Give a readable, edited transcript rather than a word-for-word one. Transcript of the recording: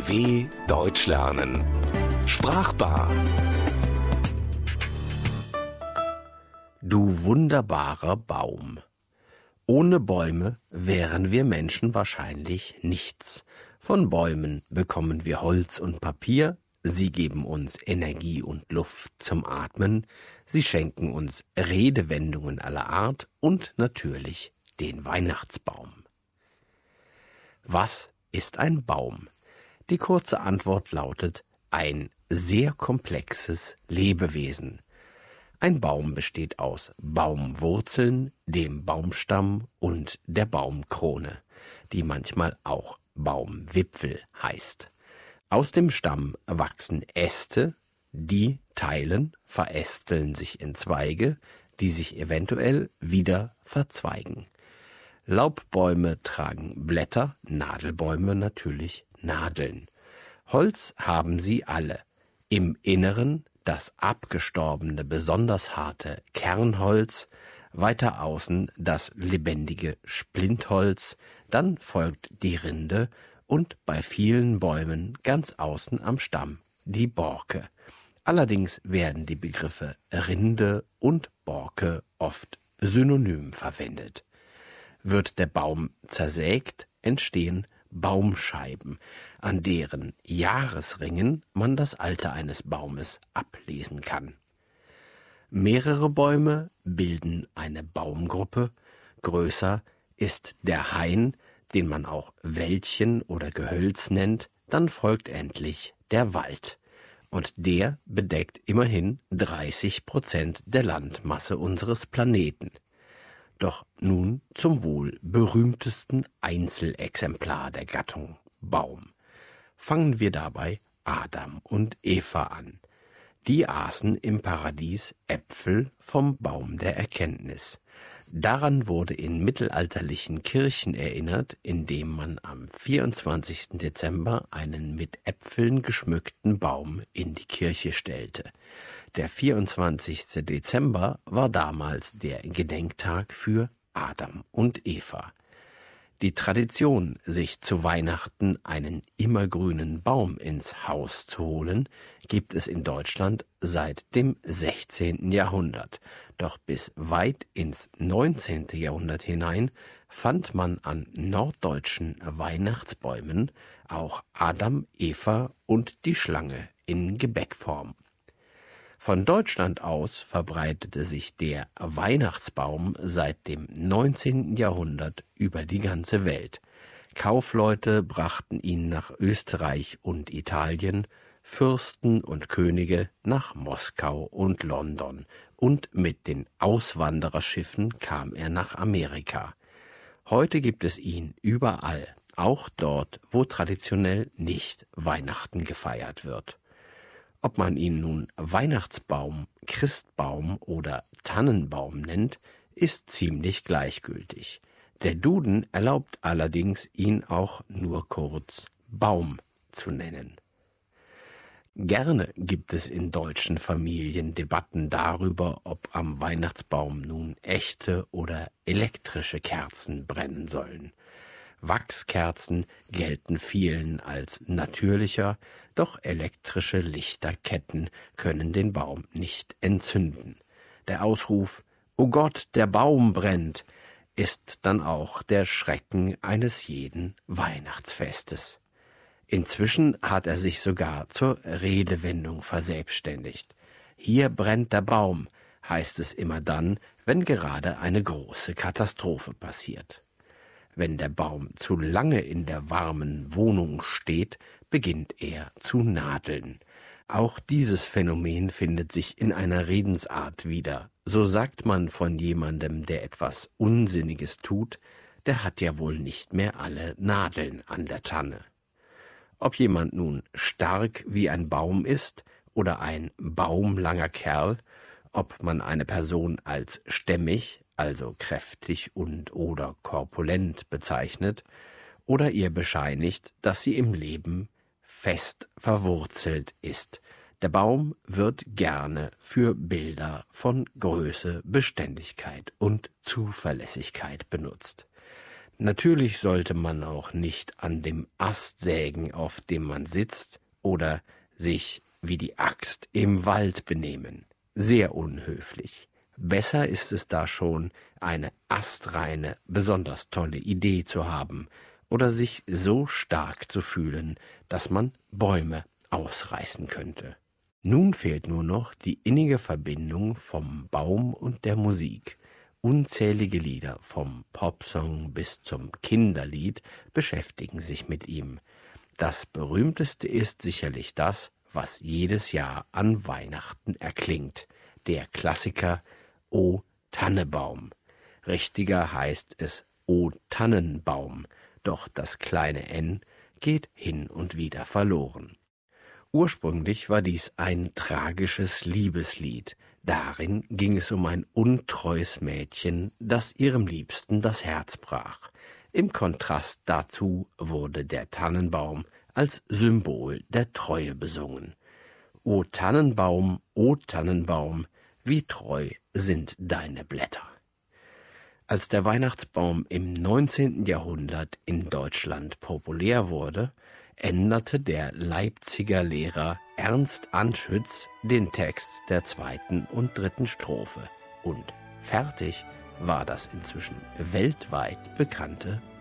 DW Deutsch lernen. Sprachbar. Du wunderbarer Baum. Ohne Bäume wären wir Menschen wahrscheinlich nichts. Von Bäumen bekommen wir Holz und Papier, sie geben uns Energie und Luft zum Atmen, sie schenken uns Redewendungen aller Art und natürlich den Weihnachtsbaum. Was ist ein Baum? Die kurze Antwort lautet: ein sehr komplexes Lebewesen. Ein Baum besteht aus Baumwurzeln, dem Baumstamm und der Baumkrone, die manchmal auch Baumwipfel heißt. Aus dem Stamm wachsen Äste, die verästeln sich in Zweige, die sich eventuell wieder verzweigen. Laubbäume tragen Blätter, Nadelbäume natürlich Nadeln. Holz haben sie alle. Im Inneren das abgestorbene, besonders harte Kernholz, weiter außen das lebendige Splintholz, dann folgt die Rinde und bei vielen Bäumen ganz außen am Stamm die Borke. Allerdings werden die Begriffe Rinde und Borke oft synonym verwendet. Wird der Baum zersägt, entstehen Baumscheiben, an deren Jahresringen man das Alter eines Baumes ablesen kann. Mehrere Bäume bilden eine Baumgruppe. Größer ist der Hain, den man auch Wäldchen oder Gehölz nennt, dann folgt endlich der Wald. Und der bedeckt immerhin 30% der Landmasse unseres Planeten. Doch nun zum wohl berühmtesten Einzelexemplar der Gattung Baum. Fangen wir dabei Adam und Eva an. Die aßen im Paradies Äpfel vom Baum der Erkenntnis. Daran wurde in mittelalterlichen Kirchen erinnert, indem man am 24. Dezember einen mit Äpfeln geschmückten Baum in die Kirche stellte. Der 24. Dezember war damals der Gedenktag für Adam und Eva. Die Tradition, sich zu Weihnachten einen immergrünen Baum ins Haus zu holen, gibt es in Deutschland seit dem 16. Jahrhundert. Doch bis weit ins 19. Jahrhundert hinein fand man an norddeutschen Weihnachtsbäumen auch Adam, Eva und die Schlange in Gebäckform. Von Deutschland aus verbreitete sich der Weihnachtsbaum seit dem 19. Jahrhundert über die ganze Welt. Kaufleute brachten ihn nach Österreich und Italien, Fürsten und Könige nach Moskau und London, und mit den Auswandererschiffen kam er nach Amerika. Heute gibt es ihn überall, auch dort, wo traditionell nicht Weihnachten gefeiert wird. Ob man ihn nun Weihnachtsbaum, Christbaum oder Tannenbaum nennt, ist ziemlich gleichgültig. Der Duden erlaubt allerdings, ihn auch nur kurz Baum zu nennen. Gerne gibt es in deutschen Familien Debatten darüber, ob am Weihnachtsbaum nun echte oder elektrische Kerzen brennen sollen. Wachskerzen gelten vielen als natürlicher, doch elektrische Lichterketten können den Baum nicht entzünden. Der Ausruf »Oh Gott, der Baum brennt« ist dann auch der Schrecken eines jeden Weihnachtsfestes. Inzwischen hat er sich sogar zur Redewendung verselbstständigt. »Hier brennt der Baum« heißt es immer dann, wenn gerade eine große Katastrophe passiert. Wenn der Baum zu lange in der warmen Wohnung steht, beginnt er zu nadeln. Auch dieses Phänomen findet sich in einer Redensart wieder. So sagt man von jemandem, der etwas Unsinniges tut, der hat ja wohl nicht mehr alle Nadeln an der Tanne. Ob jemand nun stark wie ein Baum ist oder ein baumlanger Kerl, ob man eine Person als stämmig, also kräftig und oder korpulent bezeichnet, oder ihr bescheinigt, dass sie im Leben fest verwurzelt ist. Der Baum wird gerne für Bilder von Größe, Beständigkeit und Zuverlässigkeit benutzt. Natürlich sollte man auch nicht an dem Ast sägen, auf dem man sitzt, oder sich wie die Axt im Wald benehmen. Sehr unhöflich. Besser ist es da schon, eine astreine, besonders tolle Idee zu haben oder sich so stark zu fühlen, dass man Bäume ausreißen könnte. Nun fehlt nur noch die innige Verbindung vom Baum und der Musik. Unzählige Lieder, vom Popsong bis zum Kinderlied, beschäftigen sich mit ihm. Das berühmteste ist sicherlich das, was jedes Jahr an Weihnachten erklingt, der Klassiker O Tannebaum. Richtiger heißt es O Tannenbaum, doch das kleine N geht hin und wieder verloren. Ursprünglich war dies ein tragisches Liebeslied. Darin ging es um ein untreues Mädchen, das ihrem Liebsten das Herz brach. Im Kontrast dazu wurde der Tannenbaum als Symbol der Treue besungen. O Tannenbaum, wie treu sind deine Blätter. Als der Weihnachtsbaum im 19. Jahrhundert in Deutschland populär wurde, änderte der Leipziger Lehrer Ernst Anschütz den Text der 2. und 3. Strophe und fertig war das inzwischen weltweit bekannte